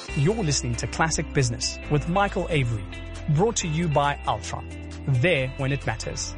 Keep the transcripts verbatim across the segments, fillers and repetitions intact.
You're listening to Classic Business with Michael Avery, brought to you by Altron. There when it matters.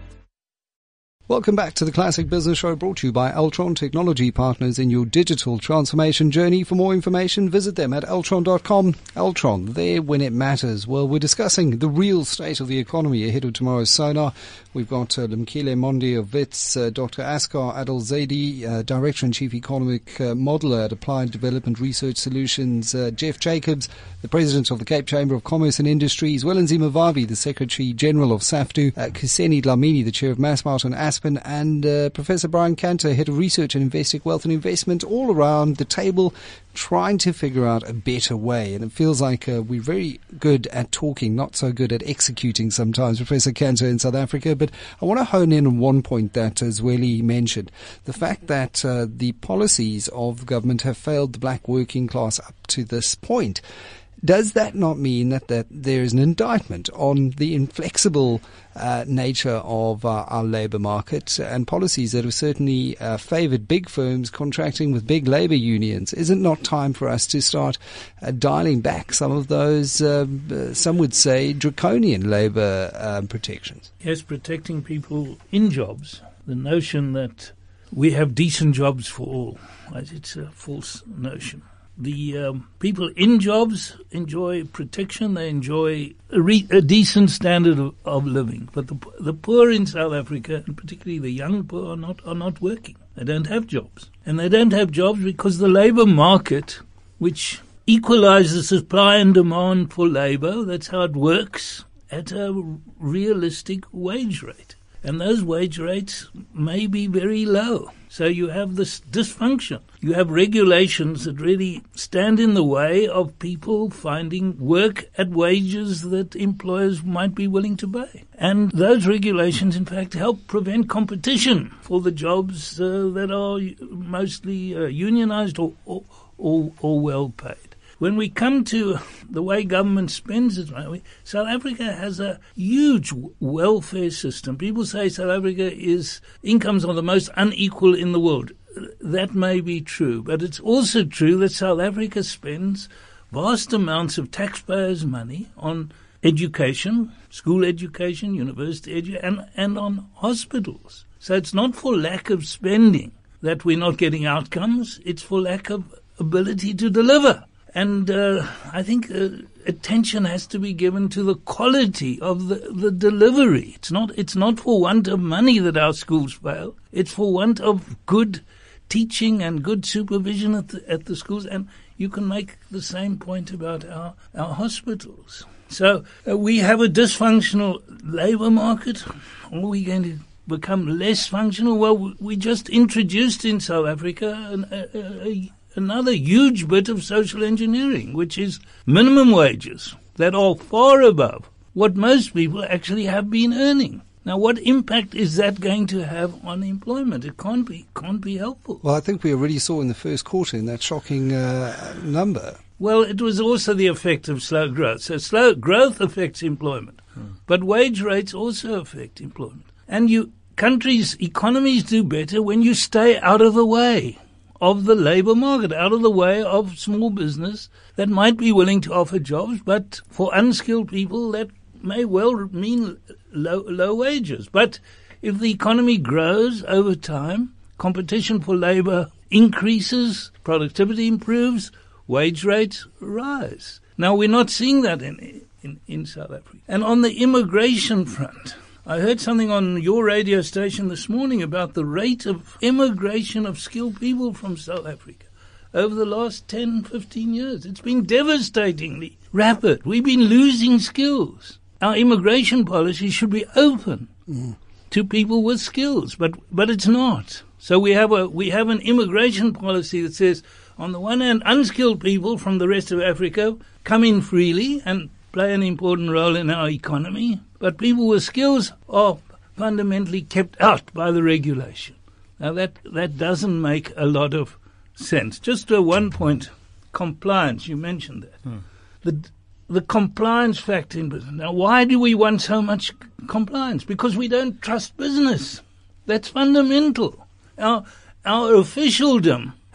Welcome back to the Classic Business Show, brought to you by Altron, technology partners in your digital transformation journey. For more information, visit them at altron dot com. Altron, there when it matters. Well, we're discussing the real state of the economy ahead of tomorrow's Sonar. We've got uh, Lumkile Mondi of Wits, uh, Doctor Asghar Adilzadeh, uh, Director and Chief Economic uh, Modeler at Applied Development Research Solutions, uh, Jeff Jacobs, the President of the Cape Chamber of Commerce and Industry, as well as Nzima Vavi, the Secretary General of SAFTU, uh, Kuseni Dlamini, the Chair of Massmart and Aspen, and uh, Professor Brian Cantor, Head of Research and Investec Wealth and Investment, all around the table trying to figure out a better way. And it feels like uh, we're very good at talking, not so good at executing sometimes, Professor Cantor in South Africa. But I want to hone in on one point that Zweli mentioned, the fact that uh, the policies of government have failed the black working class up to this point. Does that not mean that, that there is an indictment on the inflexible uh, nature of uh, our labour market and policies that have certainly uh, favoured big firms contracting with big labour unions? Is it not time for us to start uh, dialing back some of those, uh, uh, some would say, draconian labour um, protections? Yes, protecting people in jobs. The notion that we have decent jobs for all, it's a false notion. The um, people in jobs enjoy protection, they enjoy a, re- a decent standard of, of living. But the, the poor in South Africa, and particularly the young poor, are not, are not working. They don't have jobs. And they don't have jobs because the labour market, which equalizes supply and demand for labour, that's how it works, at a realistic wage rate. And those wage rates may be very low. So you have this dysfunction. You have regulations that really stand in the way of people finding work at wages that employers might be willing to pay. And those regulations, in fact, help prevent competition for the jobs uh, that are mostly uh, unionized or, or, or, or well paid. When we come to the way government spends its money, South Africa has a huge welfare system. People say South Africa is, incomes are the most unequal in the world. That may be true, but it's also true that South Africa spends vast amounts of taxpayers' money on education, school education, university education, and, and on hospitals. So it's not for lack of spending that we're not getting outcomes, it's for lack of ability to deliver. And uh, I think uh, attention has to be given to the quality of the, the delivery. It's not it's not for want of money that our schools fail. It's for want of good teaching and good supervision at the, at the schools. And you can make the same point about our, our hospitals. So uh, we have a dysfunctional labour market. Are we going to become less functional? Well, we just introduced in South Africa an, a, a another huge bit of social engineering, which is minimum wages that are far above what most people actually have been earning. Now, what impact is that going to have on employment? It can't be can't be helpful. Well, I think we already saw in the first quarter in that shocking uh, number. Well, it was also the effect of slow growth. So slow growth affects employment, hmm. but wage rates also affect employment. And you countries, economies do better when you stay out of the way of the labour market, out of the way of small business that might be willing to offer jobs, but for unskilled people that may well mean low, low wages. But if the economy grows over time, competition for labour increases, productivity improves, wage rates rise. Now, we're not seeing that in, in, in South Africa. And on the immigration front, I heard something on your radio station this morning about the rate of immigration of skilled people from South Africa over the last ten, fifteen years. It's been devastatingly rapid. We've been losing skills. Our immigration policy should be open mm. to people with skills, but but it's not. So we have a we have an immigration policy that says, on the one hand, unskilled people from the rest of Africa come in freely and play an important role in our economy, but people with skills are fundamentally kept out by the regulation. Now, that, that doesn't make a lot of sense. Just uh, one point, compliance, you mentioned that. Hmm. The the compliance factor in business. Now, why do we want so much compliance? Because we don't trust business. That's fundamental. Our, our officialdom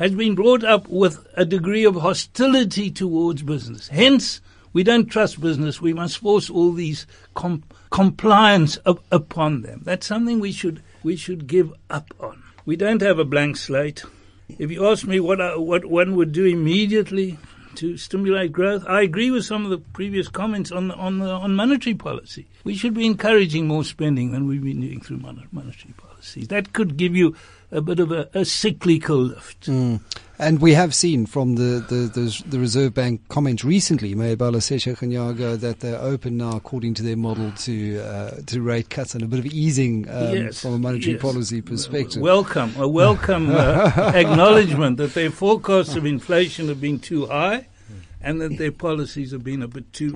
has been brought up with a degree of hostility towards business. Hence, we don't trust business. We must force all these com- compliance up upon them. That's something we should we should give up on. We don't have a blank slate. If you ask me what I, what one would do immediately to stimulate growth, I agree with some of the previous comments on the, on the, on monetary policy. We should be encouraging more spending than we've been doing through mon- monetary policy. That could give you a bit of a, a cyclical lift. Mm. And we have seen from the, the, the, the Reserve Bank comment recently, Mayor Balasesha Khanyaga, that they're open now, according to their model, to uh, to rate cuts and a bit of easing um, yes, from a monetary yes. policy perspective. Welcome, a welcome uh, acknowledgement that their forecasts of inflation have been too high and that their policies have been a bit too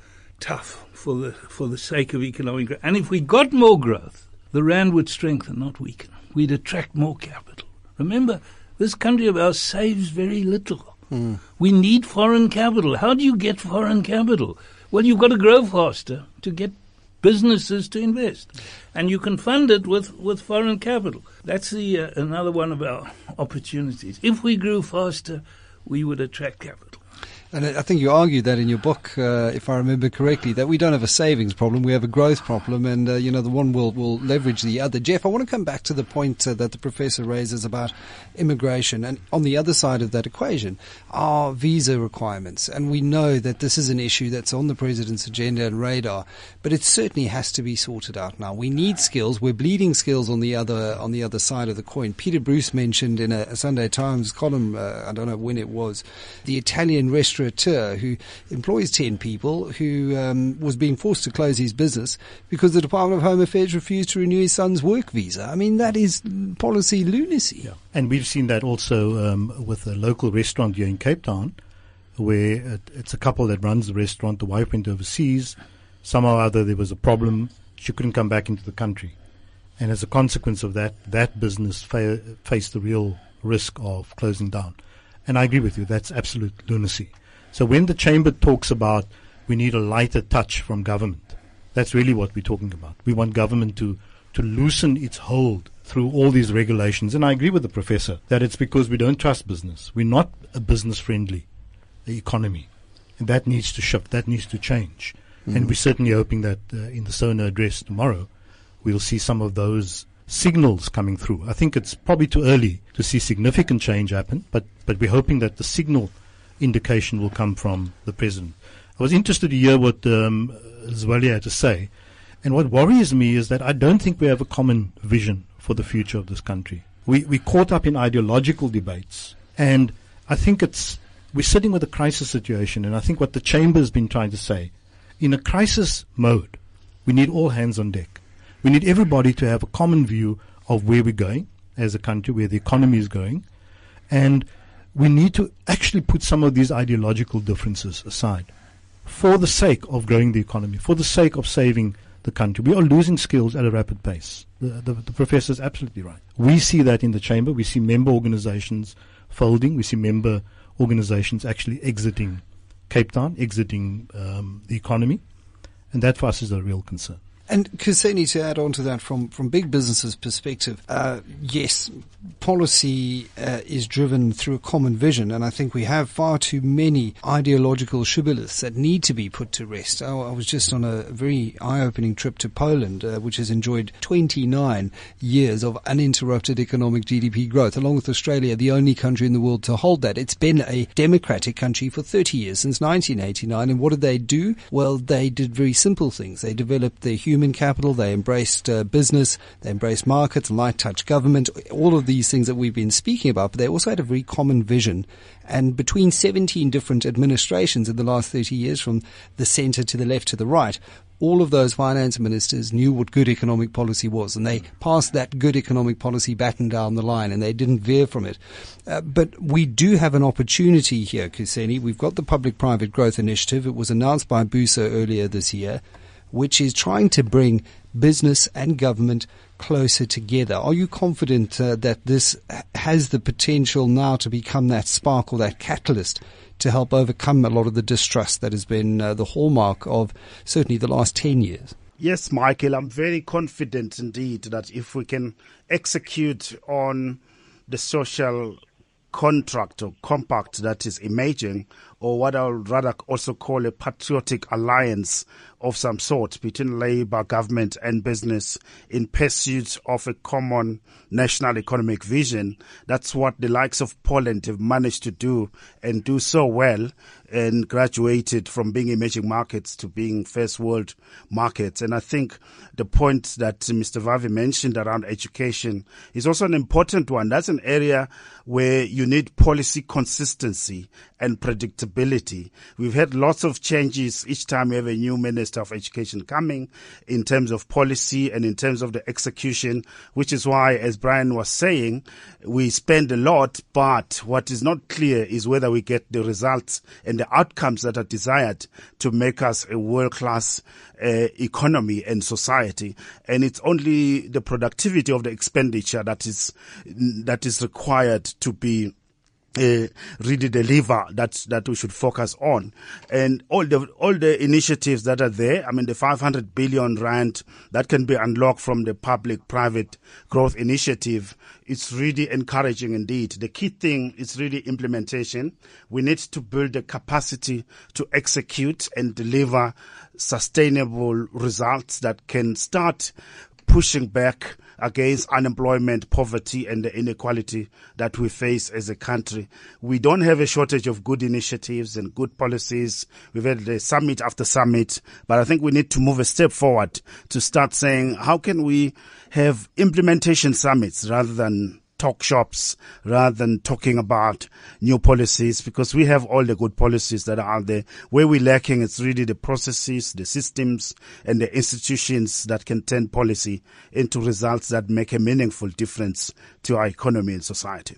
tough for the for the sake of economic growth. And if we got more growth, the rand would strengthen, not weaken. We'd attract more capital. Remember, this country of ours saves very little. Mm. We need foreign capital. How do you get foreign capital? Well, you've got to grow faster to get businesses to invest. And you can fund it with, with foreign capital. That's the uh, another one of our opportunities. If we grew faster, we would attract capital. And I think you argued that in your book, uh, if I remember correctly, that we don't have a savings problem, we have a growth problem, and, uh, you know, the one will, will leverage the other. Jeff, I want to come back to the point uh, that the professor raises about immigration. And on the other side of that equation are visa requirements. And we know that this is an issue that's on the president's agenda and radar, but it certainly has to be sorted out now. We need skills. We're bleeding skills on the other on the other side of the coin. Peter Bruce mentioned in a, a Sunday Times column, uh, I don't know when it was, the Italian restaurateur who employs ten people who um, was being forced to close his business because the Department of Home Affairs refused to renew his son's work visa. I mean, that is policy lunacy. Yeah. And we've seen that also um, with a local restaurant here in Cape Town, where it, it's a couple that runs the restaurant. The wife went overseas. Somehow or other there was a problem. She couldn't come back into the country. And as a consequence of that, that business fa- faced the real risk of closing down. And I agree with you, that's absolute lunacy. So when the Chamber talks about we need a lighter touch from government, that's really what we're talking about. We want government to, to loosen its hold through all these regulations. And I agree with the professor that it's because we don't trust business. We're not a business-friendly economy. And that needs to shift. That needs to change. Mm-hmm. And we're certainly hoping that uh, in the SONA address tomorrow, we'll see some of those signals coming through. I think it's probably too early to see significant change happen, but, but we're hoping that the signal indication will come from the president. I was interested to hear what um, Zweli had to say. And what worries me is that I don't think we have a common vision for the future of this country. We, we're caught up in ideological debates. And I think it's, we're sitting with a crisis situation. And I think what the Chamber has been trying to say, in a crisis mode, we need all hands on deck. We need everybody to have a common view of where we're going as a country, where the economy is going. And we need to actually put some of these ideological differences aside for the sake of growing the economy, for the sake of saving the country. We are losing skills at a rapid pace. The, the, the professor is absolutely right. We see that in the Chamber. We see member organizations folding. We see member organizations actually exiting Cape Town, exiting um, the economy. And that for us is a real concern. And Kuseni, to add on to that, from, from big businesses' perspective, uh, yes, policy uh, is driven through a common vision, and I think we have far too many ideological shibboleths that need to be put to rest. I, I was just on a very eye-opening trip to Poland, uh, which has enjoyed twenty-nine years of uninterrupted economic G D P growth, along with Australia, the only country in the world to hold that. It's been a democratic country for thirty years, since nineteen eighty-nine, and what did they do? Well, they did very simple things. They developed their human capital, they embraced uh, business, they embraced markets, light touch government, all of these things that we've been speaking about, but they also had a very common vision. And between seventeen different administrations in the last thirty years, from the centre to the left to the right, all of those finance ministers knew what good economic policy was, and they passed that good economic policy baton down the line, and they didn't veer from it. Uh, but we do have an opportunity here, Kuseni. We've got the Public-Private Growth Initiative. It was announced by BUSA earlier this year, which is trying to bring business and government closer together. Are you confident uh, that this has the potential now to become that spark or that catalyst to help overcome a lot of the distrust that has been uh, the hallmark of certainly the last ten years? Yes, Michael, I'm very confident indeed that if we can execute on the social contract or compact that is emerging, or what I would rather also call a patriotic alliance of some sort between Labour, government and business in pursuit of a common national economic vision. That's what the likes of Poland have managed to do and do so well, and graduated from being emerging markets to being first world markets. And I think the point that Mister Vavi mentioned around education is also an important one. That's an area where you need policy consistency and predictability. We've had lots of changes each time we have a new Minister of Education coming in terms of policy and in terms of the execution, which is why, as Brian was saying, we spend a lot, but what is not clear is whether we get the results and the outcomes that are desired to make us a world-class uh, economy and society. And it's only the productivity of the expenditure that is that is required to be Uh, really the lever that that we should focus on. And all the all the initiatives that are there, I mean the five hundred billion rand that can be unlocked from the public-private growth initiative, it's really encouraging indeed. The key thing is really implementation. We need to build the capacity to execute and deliver sustainable results that can start pushing back against unemployment, poverty, and the inequality that we face as a country. We don't have a shortage of good initiatives and good policies. We've had the summit after summit, but I think we need to move a step forward to start saying, how can we have implementation summits rather than talk shops, rather than talking about new policies, because we have all the good policies that are out there. Where we're lacking, it's really the processes, the systems, and the institutions that can turn policy into results that make a meaningful difference to our economy and society.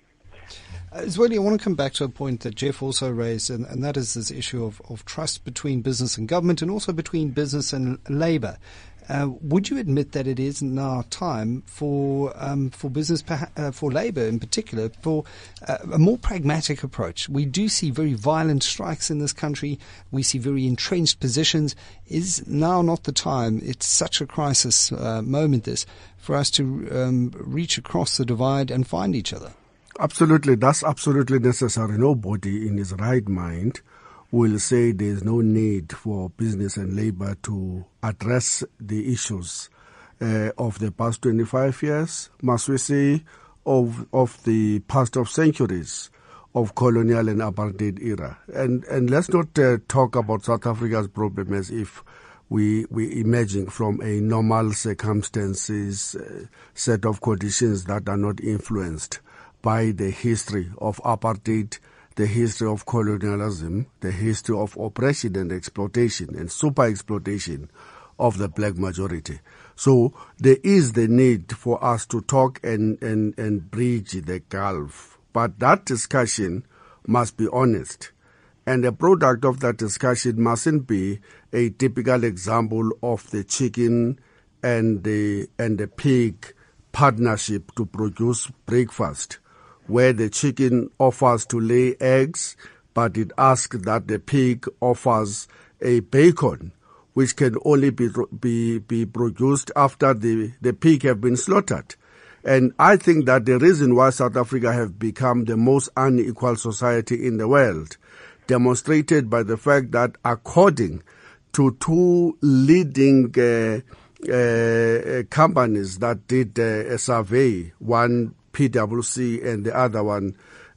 Uh, Zweli, I want to come back to a point that Jeff also raised, and, and that is this issue of, of trust between business and government, and also between business and labour. Uh, would you admit that it is now time for um, for business, uh, for labour in particular, for uh, a more pragmatic approach? We do see very violent strikes in this country. We see very entrenched positions. Is now not the time? It's such a crisis uh, moment, this, for us to um, reach across the divide and find each other. Absolutely. That's absolutely necessary. Nobody in his right mind will say there is no need for business and labor to address the issues uh, of the past twenty-five years, must we say, of of the past of centuries of colonial and apartheid era. And and let's not uh, talk about South Africa's problem as if we we emerging from a normal circumstances uh, set of conditions that are not influenced by the history of apartheid, the history of colonialism, the history of oppression and exploitation and super exploitation of the black majority. So there is the need for us to talk and, and, and bridge the gulf. But that discussion must be honest. And the product of that discussion mustn't be a typical example of the chicken and the, and the pig partnership to produce breakfast, where the chicken offers to lay eggs, but it asks that the pig offers a bacon, which can only be be, be produced after the, the pig have been slaughtered. And I think that the reason why South Africa have become the most unequal society in the world, demonstrated by the fact that according to two leading uh, uh, companies that did uh, a survey, one P W C and the other one,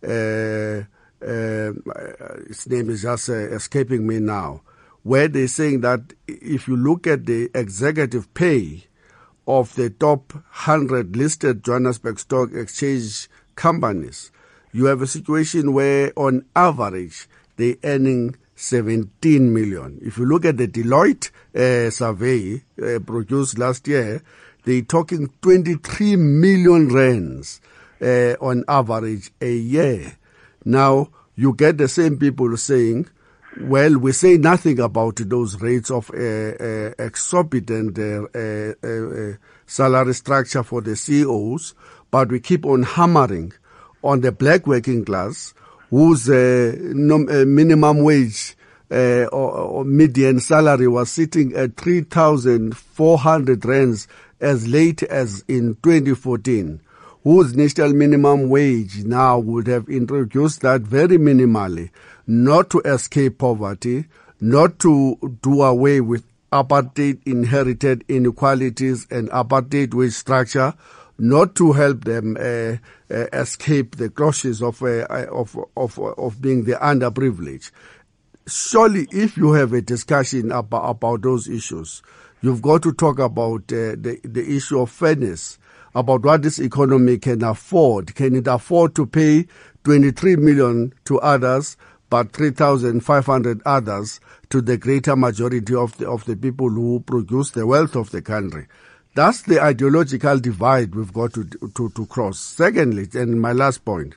uh, uh, its name is just uh, escaping me now, where they're saying that if you look at the executive pay of the top one hundred listed Johannesburg Stock Exchange companies, you have a situation where on average they're earning seventeen million. If you look at the Deloitte uh, survey uh, produced last year, they're talking twenty-three million rands uh, on average a year. Now, you get the same people saying, well, we say nothing about those rates of uh, uh, exorbitant uh, uh, uh, salary structure for the C E Os, but we keep on hammering on the black working class, whose uh, nom- uh, minimum wage uh, or, or median salary was sitting at three thousand four hundred rands as late as in twenty fourteen, whose national minimum wage now would have introduced that very minimally, not to escape poverty, not to do away with apartheid inherited inequalities and apartheid wage structure, not to help them uh, uh, escape the clutches of, uh, of of of being the underprivileged. Surely, if you have a discussion about, about those issues, you've got to talk about uh, the the issue of fairness, about what this economy can afford. Can it afford to pay twenty-three million to others, but three thousand five hundred others to the greater majority of the of the people who produce the wealth of the country? That's the ideological divide we've got to to, to cross. Secondly, and my last point,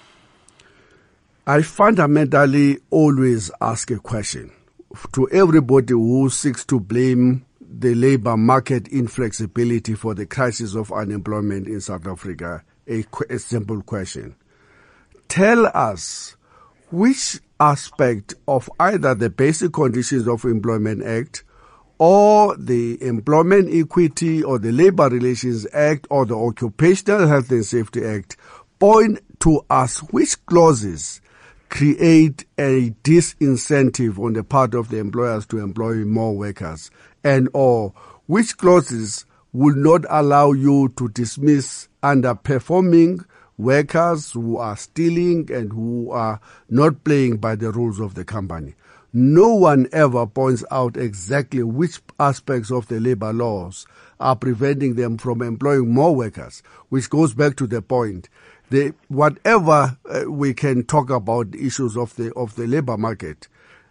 I fundamentally always ask a question to everybody who seeks to blame the labor market inflexibility for the crisis of unemployment in South Africa. A, a simple question. Tell us which aspect of either the Basic Conditions of Employment Act or the Employment Equity or the Labor Relations Act or the Occupational Health and Safety Act point to us which clauses create a disincentive on the part of the employers to employ more workers, and or which clauses will not allow you to dismiss underperforming workers who are stealing and who are not playing by the rules of the company. No one ever points out exactly which aspects of the labor laws are preventing them from employing more workers, which goes back to the point. The, whatever uh, we can talk about the issues of the of the labor market,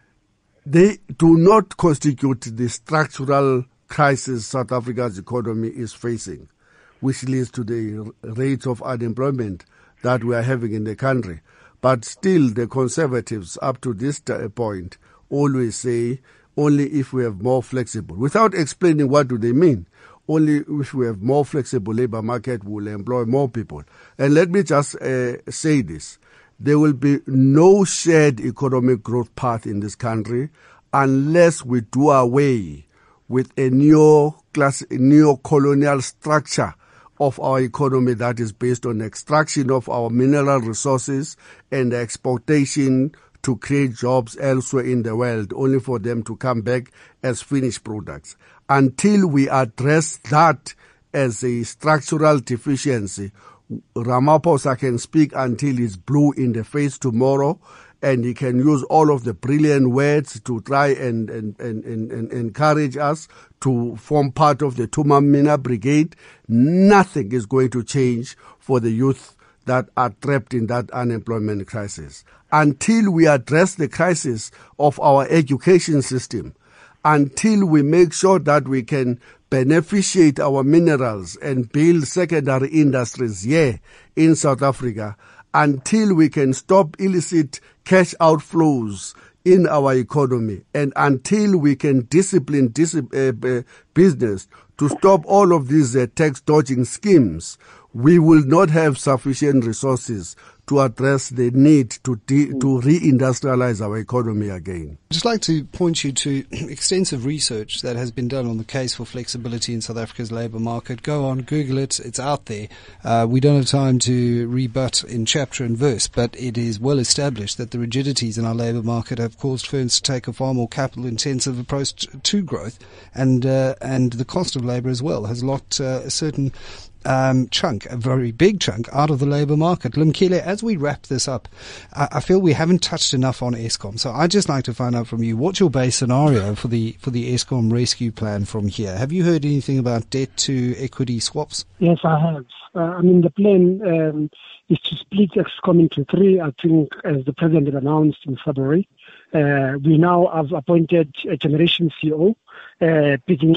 they do not constitute the structural crisis South Africa's economy is facing, which leads to the rates of unemployment that we are having in the country. But still, the Conservatives, up to this point, always say only if we have more flexible, without explaining what do they mean. Only if we have more flexible labor market, we will employ more people. And let me just uh, say this. There will be no shared economic growth path in this country unless we do away with a neo-class, neo-colonial structure of our economy that is based on extraction of our mineral resources and exportation to create jobs elsewhere in the world, only for them to come back as finished products. Until we address that as a structural deficiency, Ramaphosa can speak until he's blue in the face tomorrow, and he can use all of the brilliant words to try and, and, and, and, and encourage us to form part of the Tumamina Brigade. Nothing is going to change for the youth that are trapped in that unemployment crisis. Until we address the crisis of our education system, until we make sure that we can beneficiate our minerals and build secondary industries here in South Africa, until we can stop illicit cash outflows in our economy, and until we can discipline dis- uh, uh, business to stop all of these uh, tax dodging schemes, we will not have sufficient resources to address the need to de- to reindustrialize our economy again. I'd just like to point you to extensive research that has been done on the case for flexibility in South Africa's labour market. Go on, Google it, it's out there. Uh, we don't have time to rebut in chapter and verse, but it is well established that the rigidities in our labour market have caused firms to take a far more capital-intensive approach to growth, and uh, and the cost of labour as well has locked uh, a certain Um, chunk, a very big chunk, out of the labour market. Lumkile, as we wrap this up, I, I feel we haven't touched enough on Eskom. So I'd just like to find out from you, what's your base scenario for the for the Eskom rescue plan from here? Have you heard anything about debt to equity swaps? Yes, I have. Uh, I mean, the plan um, is to split Eskom into three, I think, as the president had announced in February. Uh, we now have appointed a generation C E O, uh, Peggy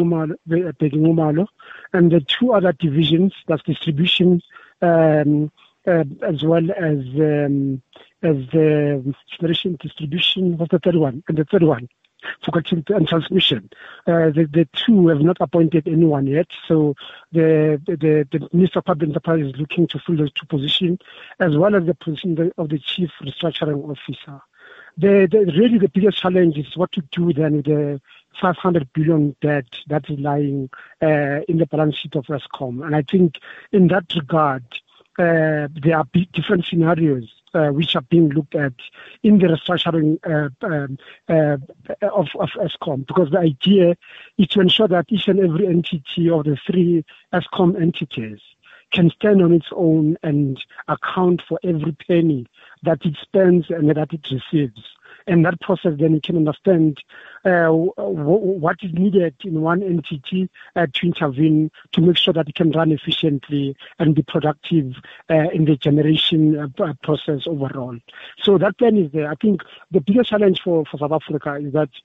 Ngumalo, and the two other divisions, that's distribution, um, uh, as well as um, as the generation distribution. What's the third one? And the third one, forgotten, and transmission. Uh, the, the two have not appointed anyone yet, so the the, the Minister of Public Enterprise is looking to fill those two positions, as well as the position of the Chief Restructuring Officer. The, the really the biggest challenge is what to do then with the five hundred billion debt that is lying uh, in the balance sheet of Eskom. And I think in that regard, uh, there are big different scenarios uh, which are being looked at in the restructuring uh, um, uh, of, of Eskom, because the idea is to ensure that each and every entity of the three Eskom entities can stand on its own and account for every penny that it spends and that it receives. And that process, then you can understand uh, w- what is needed in one entity uh, to intervene to make sure that it can run efficiently and be productive uh, in the generation uh, process overall. So that plan is there. I think the biggest challenge for, for South Africa is that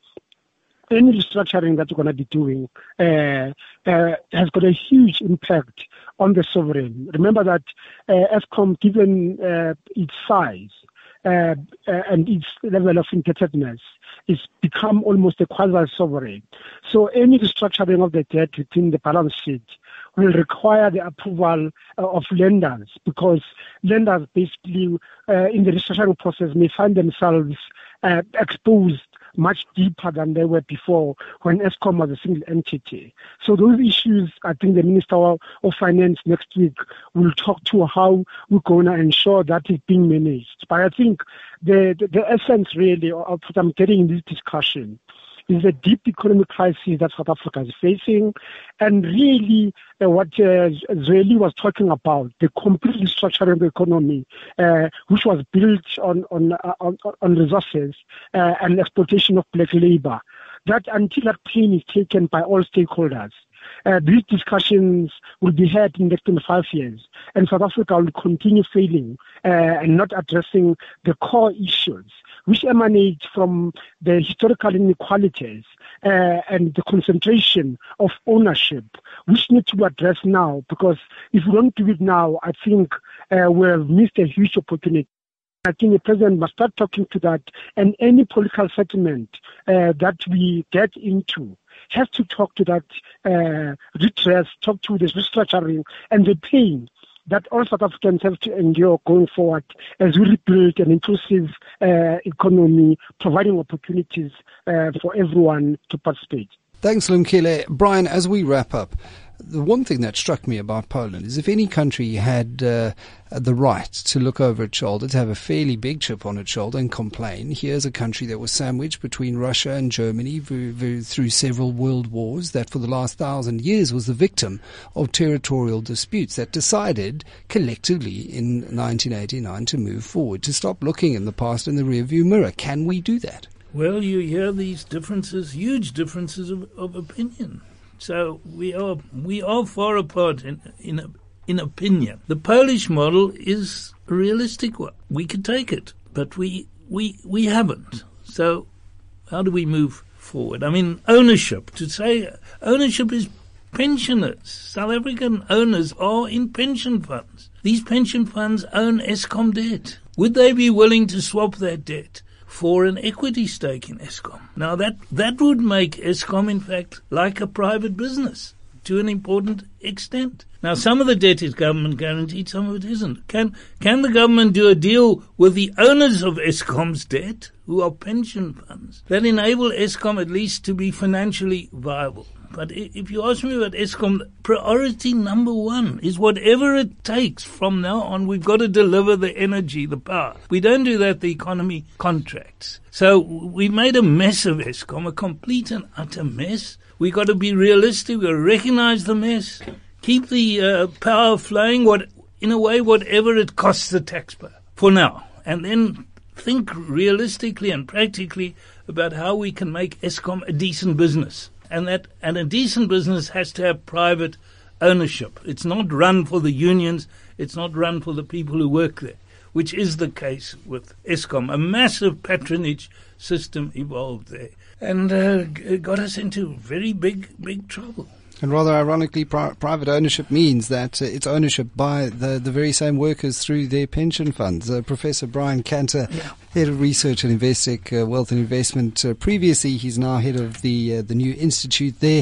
any restructuring that we're going to be doing uh, uh, has got a huge impact on the sovereign. Remember that uh, Eskom, given uh, its size, Uh, uh, and its level of indebtedness, is become almost a quasi-sovereign. So any restructuring of the debt within the balance sheet will require the approval uh, of lenders, because lenders basically uh, in the restructuring process may find themselves uh, exposed much deeper than they were before when Eskom was a single entity. So those issues, I think the Minister of, of Finance next week will talk to how we're going to ensure that is being managed. But I think the, the, the essence really of what I'm getting in this discussion is the deep economic crisis that South Africa is facing, and really uh, what uh, Zweli was talking about, the complete restructuring of the economy, uh, which was built on on uh, on, on resources uh, and exploitation of black labor. That until that pain is taken by all stakeholders, Uh, these discussions will be had in the next twenty-five years, and South Africa will continue failing uh, and not addressing the core issues, which emanate from the historical inequalities uh, and the concentration of ownership, which need to be addressed now, because if we don't do it now, I think uh, we have missed a huge opportunity. I think the president must start talking to that, and any political settlement uh, that we get into has to talk to that uh, redress, talk to this restructuring and the pain that all South Africans have to endure going forward as we rebuild an inclusive uh, economy, providing opportunities uh, for everyone to participate. Thanks, Lumkile. Brian, as we wrap up, the one thing that struck me about Poland is if any country had uh, the right to look over its shoulder, to have a fairly big chip on its shoulder and complain, here's a country that was sandwiched between Russia and Germany v- v- through several world wars, that for the last thousand years was the victim of territorial disputes, that decided collectively in nineteen eighty-nine to move forward, to stop looking in the past in the rearview mirror. Can we do that? Well, you hear these differences, huge differences of, of opinion. So we are we are far apart in in in opinion. The Polish model is a realistic one. We could take it, but we we we haven't. So how do we move forward? I mean, ownership. To say ownership is pensioners. South African owners are in pension funds. These pension funds own Eskom debt. Would they be willing to swap that debt for an equity stake in Eskom? Now that, that would make Eskom, in fact, like a private business to an important extent. Now some of the debt is government guaranteed, some of it isn't. Can, can the government do a deal with the owners of Eskom's debt, who are pension funds, that enable Eskom at least to be financially viable? But if you ask me about Eskom, priority number one is whatever it takes from now on. We've got to deliver the energy, the power. We don't do that, the economy contracts. So we made a mess of Eskom, a complete and utter mess. We've got to be realistic. We've got to recognize the mess, keep the uh, power flowing, what, in a way, whatever it costs the taxpayer for now. And then think realistically and practically about how we can make Eskom a decent business. And that, and a decent business has to have private ownership. It's not run for the unions. It's not run for the people who work there, which is the case with Eskom. A massive patronage system evolved there, and uh, got us into very big, big trouble. And rather ironically, pri- private ownership means that uh, it's ownership by the, the very same workers through their pension funds. Uh, Professor Brian Cantor, yeah. Head of Research at Investec uh, Wealth and Investment. Uh, previously, he's now head of the uh, the new institute there.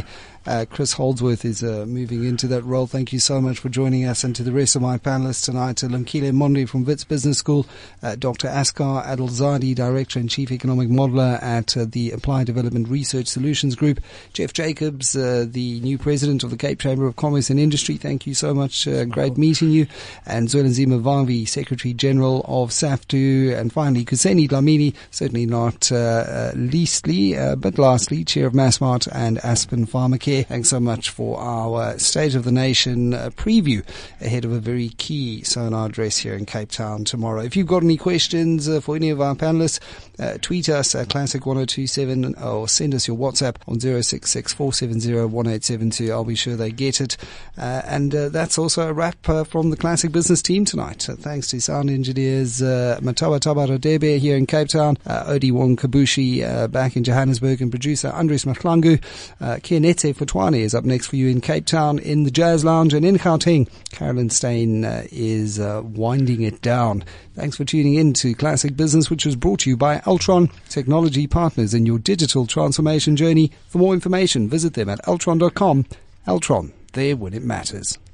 Uh, Chris Holdsworth is uh, moving into that role. Thank you so much for joining us. And to the rest of my panelists tonight, uh, Lumkile Monde from Wits Business School, uh, Doctor Asghar Adilzadeh, Director and Chief Economic Modeler at uh, the Applied Development Research Solutions Group, Jeff Jacobs, uh, the new President of the Cape Chamber of Commerce and Industry. Thank you so much. Uh, great meeting you. And Zwelinzima Vavi, Secretary General of SAFTU. And finally, Kuseni Dlamini, certainly not uh, uh, leastly, uh, but lastly, Chair of Massmart and Aspen Pharmacare. Thanks so much for our State of the Nation uh, preview ahead of a very key sonar address here in Cape Town tomorrow. If you've got any questions uh, for any of our panelists, uh, tweet us at Classic one oh two seven or send us your WhatsApp on zero six six four seven zero one eight seven two. I'll be sure they get it. Uh, and uh, that's also a wrap uh, from the Classic Business team tonight. Uh, thanks to sound engineers uh, Matawa Tabarodebe here in Cape Town, uh, Odi Wong Kabushi uh, back in Johannesburg, and producer Andres Mahlangu. Uh, Kienete Futwane is up next for you in Cape Town in the Jazz Lounge, and in Gauteng, Carolyn Steyn uh, is uh, winding it down. Thanks for tuning in to Classic Business, which was brought to you by Altron, technology partners in your digital transformation journey. For more information, visit them at altron dot com. Altron, there when it matters.